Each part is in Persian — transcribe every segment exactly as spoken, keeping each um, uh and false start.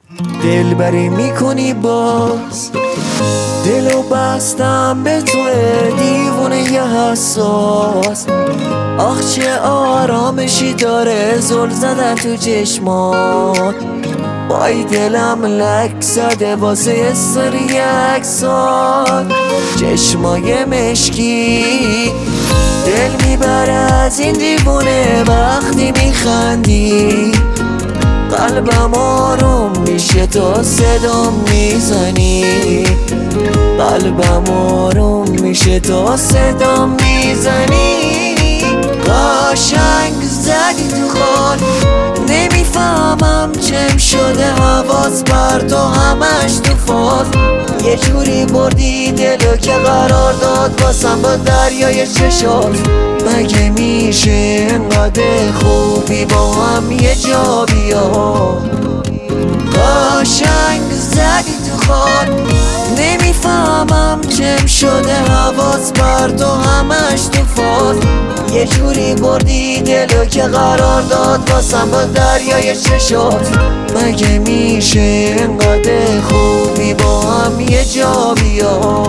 دلبری میکنی باز، دلو بستم به تو دیوونه ی حساس. آخ چه آرامشی داره زل زدن تو چشمات، وای دلم لک زده واسه سری عکسات. چشمای مشکی دل میبره از این دیوونه وقتی میخندی. قلبم آروم میشه تا صدام میزنی، قلبم آروم میشه تا صدام میزنی. قشنگ زدی تو خال، نمیفهمم چم شده حواس بر تو همش تو فاز. یه جوری بردی دلو که قرار داد واسم با دریای چشات. مگه میشه انقدر خوبی با هم یه جا بیا؟ قشنگ زدی تو خال، نمیفهمم چم شده حواس بر تو همش تو فاز. یه جوری بردی دلو که قرار داد واسم با دریای چشات. مگه میشه انقدر خوبی با هم یه جا بیا؟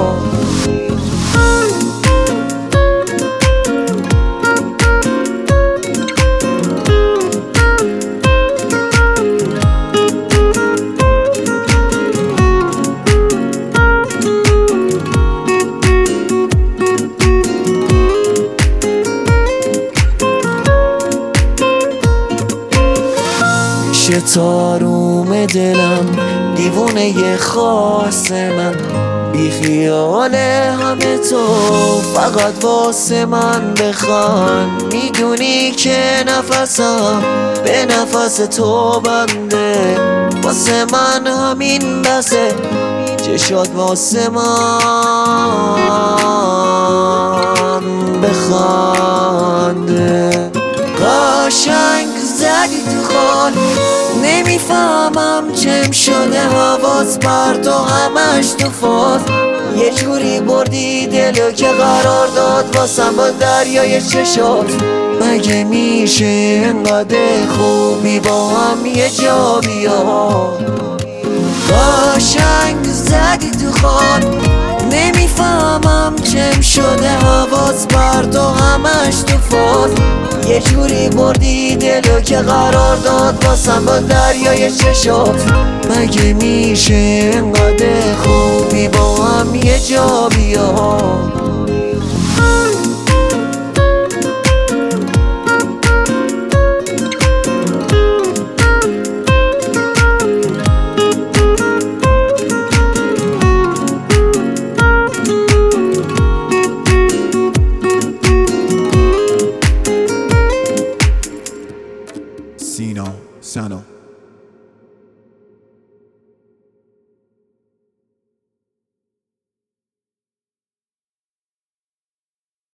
میشه تاروم دلم دیوونه ی خاص من، بی خیال همه تو فقط واسه من بخوان. میدونی که نفسم به نفس تو بنده، واسه من همین بسه چشات واسه من بخنده. قشنگ زدی تو خال، نمیفهمم چم شده حواس بر تو همش تو فاز. یه جوری بردی دلو که قرار داد واسم با دریای چشات. مگه میشه انقدر خوبی با هم یه جا بیا؟ قشنگ زدی تو خال، نمیفهمم چم شده حواس بر تو همش تو فاز. یه جوری بردی دلو که قرار داد واسم با دریای چشات. مگه میشه انقدر خوبی با هم یه جا بیا؟ Sino, Sano.